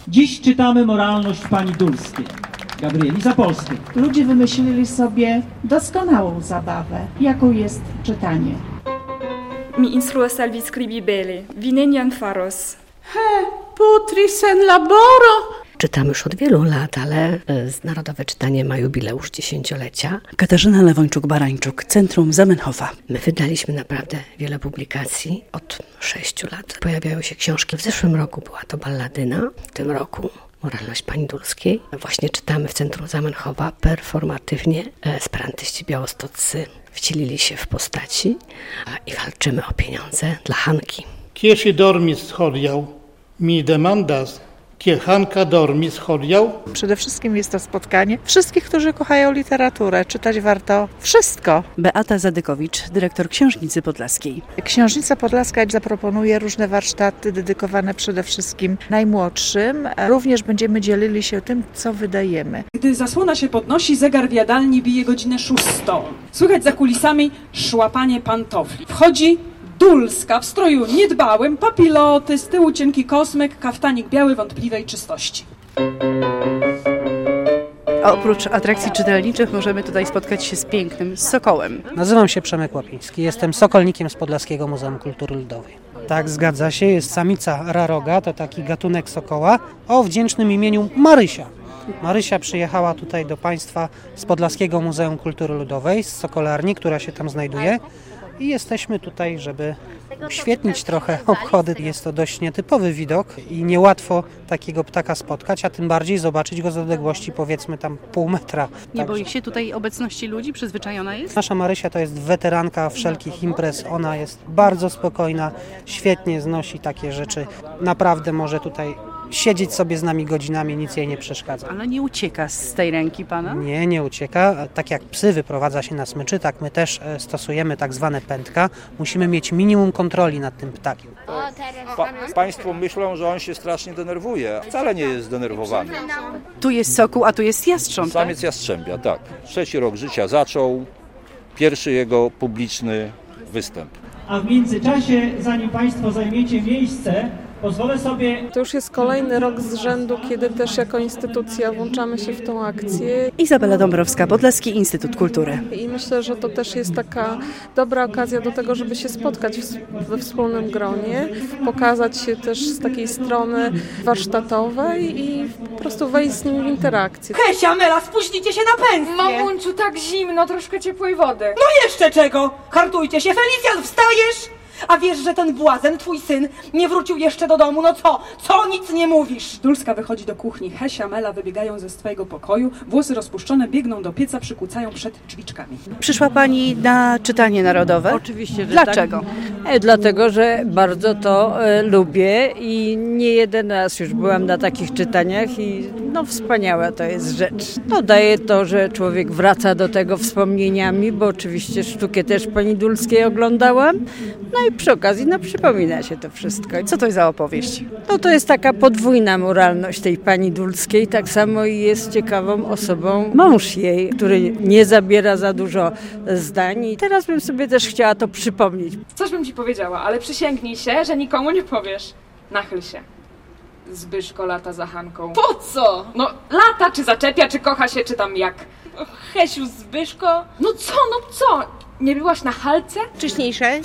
Dziś czytamy moralność pani Dulskiej, Gabrieli Zapolskiej. Ludzie wymyślili sobie doskonałą zabawę, jaką jest czytanie. Mi instruo salvi scribi bele, vi neniam faros. Putri sen laboro. Czytamy już od wielu lat, ale Narodowe Czytanie ma jubileusz 10-lecia. Katarzyna Lewończuk-Barańczuk, Centrum Zamenhofa. My wydaliśmy naprawdę wiele publikacji od 6 lat. Pojawiają się książki. W zeszłym roku była to Balladyna, w tym roku Moralność pani Dulskiej. Właśnie czytamy w Centrum Zamenhofa performatywnie. Esperantyści białostoccy wcielili się w postaci i walczymy o pieniądze dla Hanki. Kieši dormis hodiau, mi demandas, kie Hanka dormis hodiau. Przede wszystkim jest to spotkanie wszystkich, którzy kochają literaturę. Czytać warto wszystko. Beata Zadykowicz, dyrektor Książnicy Podlaskiej. Książnica Podlaska zaproponuje różne warsztaty dedykowane przede wszystkim najmłodszym. Również będziemy dzielili się tym, co wydajemy. Gdy zasłona się podnosi, zegar w jadalni bije godzinę 6. Słychać za kulisami szłapanie pantofli. Wchodzi Dulska w stroju niedbałym, papiloty, z tyłu cienki kosmyk, kaftanik biały wątpliwej czystości. A oprócz atrakcji czytelniczych możemy tutaj spotkać się z pięknym sokołem. Nazywam się Przemek Łapiński, jestem sokolnikiem z Podlaskiego Muzeum Kultury Ludowej. Tak, zgadza się, jest samica raroga, to taki gatunek sokoła o wdzięcznym imieniu Marysia. Marysia przyjechała tutaj do Państwa z Podlaskiego Muzeum Kultury Ludowej, z sokolarni, która się tam znajduje. I jesteśmy tutaj, żeby uświetnić trochę obchody. Jest to dość nietypowy widok i niełatwo takiego ptaka spotkać, a tym bardziej zobaczyć go z odległości powiedzmy tam pół metra. Nie boi się tutaj obecności ludzi? Przyzwyczajona jest? Nasza Marysia to jest weteranka wszelkich imprez. Ona jest bardzo spokojna, świetnie znosi takie rzeczy. Naprawdę może tutaj siedzieć sobie z nami godzinami, nic jej nie przeszkadza. Ale nie ucieka z tej ręki pana? Nie ucieka. Tak jak psy wyprowadza się na smyczy, tak my też stosujemy tak zwane pętka. Musimy mieć minimum kontroli nad tym ptakiem. Państwo myślą, że on się strasznie denerwuje. Wcale nie jest zdenerwowany. Tu jest sokół, a tu jest jastrząb. Samiec jastrzębia, tak. 3. rok życia zaczął. Pierwszy jego publiczny występ. A w międzyczasie, zanim Państwo zajmiecie miejsce, pozwolę sobie... To już jest kolejny rok z rzędu, kiedy też jako instytucja włączamy się w tą akcję. Izabela Dąbrowska, Podlaski Instytut Kultury. I myślę, że to też jest taka dobra okazja do tego, żeby się spotkać we wspólnym gronie, pokazać się też z takiej strony warsztatowej i po prostu wejść z nim w interakcję. Hesia, Mela, spuścicie się na pensję! Mamunciu, tak zimno, troszkę ciepłej wody. No jeszcze czego? Hartujcie się, Felicjan, wstajesz? A wiesz, że ten błazen, twój syn, nie wrócił jeszcze do domu? No co? Co nic nie mówisz? Dulska wychodzi do kuchni, Hesia, Mela wybiegają ze swojego pokoju, włosy rozpuszczone, biegną do pieca, przykucają przed drzwiczkami. Przyszła pani na czytanie narodowe? Oczywiście, że Dlaczego? Tak. Dlatego, że bardzo to lubię i nie jeden raz już byłam na takich czytaniach i no wspaniała to jest rzecz. No daje to, że człowiek wraca do tego wspomnieniami, bo oczywiście sztukę też pani Dulskiej oglądałam. No i przy okazji przypomina się to wszystko. Co to jest za opowieść? No to jest taka podwójna moralność tej pani Dulskiej. Tak samo jest ciekawą osobą mąż jej, który nie zabiera za dużo zdań. I teraz bym sobie też chciała to przypomnieć. Coś bym ci powiedziała, ale przysięgnij się, że nikomu nie powiesz. Nachyl się. Zbyszko lata za Hanką. Po co? No lata, czy zaczepia, czy kocha się, czy tam jak. Hesiu, Zbyszko? No co? Nie byłaś na halce? Wcześniejsze?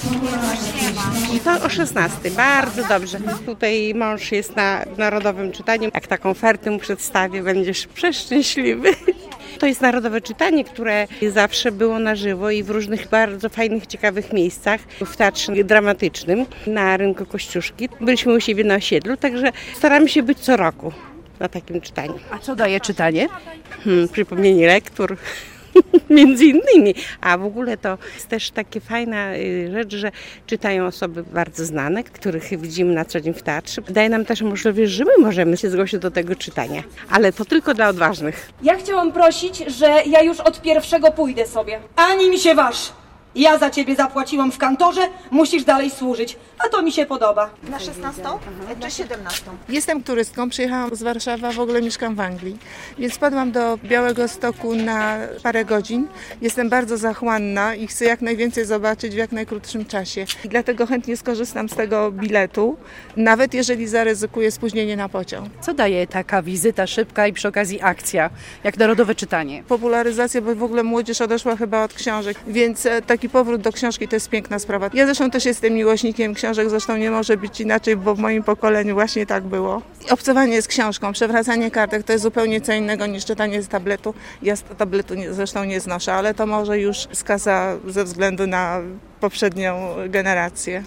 To o 16. Bardzo dobrze. Tutaj mąż jest na Narodowym Czytaniu. Jak taką ofertę mu przedstawię, będziesz przeszczęśliwy. To jest Narodowe Czytanie, które zawsze było na żywo i w różnych bardzo fajnych, ciekawych miejscach. W Teatrze Dramatycznym na Rynku Kościuszki. Byliśmy u siebie na osiedlu, także staramy się być co roku na takim czytaniu. A co daje czytanie? Przypomnienie lektur. Między innymi, a w ogóle to jest też taka fajna rzecz, że czytają osoby bardzo znane, których widzimy na co dzień w teatrze. Daje nam też możliwość, że my możemy się zgłosić do tego czytania, ale to tylko dla odważnych. Ja chciałam prosić, że ja już od pierwszego pójdę sobie. Ani mi się waż! Ja za ciebie zapłaciłam w kantorze, musisz dalej służyć. A to mi się podoba. Na 16 czy 17? Jestem turystką, przyjechałam z Warszawy, a w ogóle mieszkam w Anglii. Więc wpadłam do Białegostoku na parę godzin. Jestem bardzo zachłanna i chcę jak najwięcej zobaczyć w jak najkrótszym czasie. I dlatego chętnie skorzystam z tego biletu, nawet jeżeli zaryzykuję spóźnienie na pociąg. Co daje taka wizyta szybka i przy okazji akcja, jak narodowe czytanie? Popularyzacja, bo w ogóle młodzież odeszła chyba od książek, więc taki powrót do książki to jest piękna sprawa. Ja zresztą też jestem miłośnikiem książek, zresztą nie może być inaczej, bo w moim pokoleniu właśnie tak było. Obcowanie z książką, przewracanie kartek to jest zupełnie co innego niż czytanie z tabletu. Ja z tabletu zresztą nie znoszę, ale to może już skaza ze względu na poprzednią generację.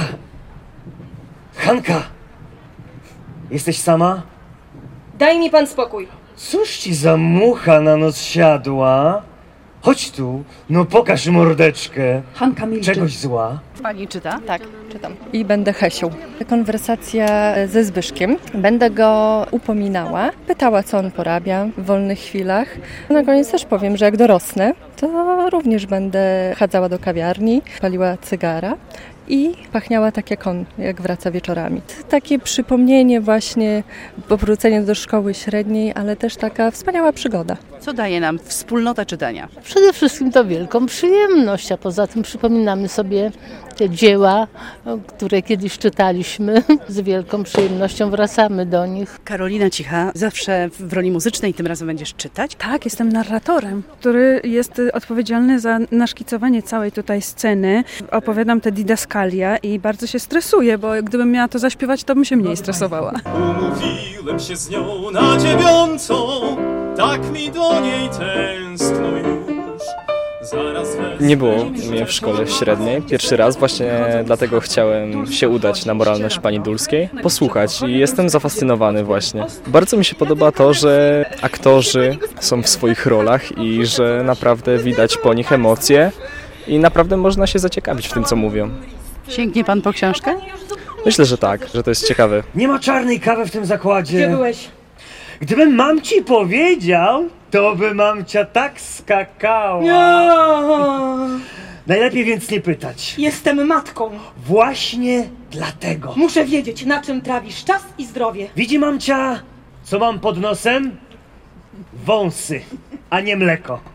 Hanka! Jesteś sama? Daj mi pan spokój. Cóż ci za mucha na nos siadła? Chodź tu, no pokaż mordeczkę. Hanka milczy. Czegoś zła? Pani czyta? Tak, czytam. I będę Hesią. Konwersacja ze Zbyszkiem. Będę go upominała, pytała, co on porabia w wolnych chwilach. Na koniec też powiem, że jak dorosnę, to również będę chadzała do kawiarni, paliła cygara i pachniała tak jak on, jak wraca wieczorami. Takie przypomnienie właśnie, powrócenie do szkoły średniej, ale też taka wspaniała przygoda. Co daje nam wspólnota czytania? Przede wszystkim to wielką przyjemność, a poza tym przypominamy sobie te dzieła, które kiedyś czytaliśmy. Z wielką przyjemnością wracamy do nich. Karolina Cicha, zawsze w roli muzycznej, tym razem będziesz czytać? Tak, jestem narratorem, który jest odpowiedzialny za naszkicowanie całej tutaj sceny. Opowiadam te didaskalia i bardzo się stresuję, bo gdybym miała to zaśpiewać, to bym się mniej stresowała. Umówiłem się z nią na 9, tak mi do niej tęskno już. Nie było mnie w szkole średniej. Pierwszy raz, właśnie dlatego chciałem się udać na moralność pani Dulskiej, posłuchać i jestem zafascynowany właśnie. Bardzo mi się podoba to, że aktorzy są w swoich rolach i że naprawdę widać po nich emocje i naprawdę można się zaciekawić w tym, co mówią. Sięgnie pan po książkę? Myślę, że tak, że to jest ciekawe. Nie ma czarnej kawy w tym zakładzie. Gdzie byłeś? Gdybym mamci powiedział, to by mamcia tak skakała. Najlepiej więc nie pytać. Jestem matką. Właśnie dlatego. Muszę wiedzieć, na czym trawisz czas i zdrowie. Widzi mamcia, co mam pod nosem? Wąsy, a nie mleko.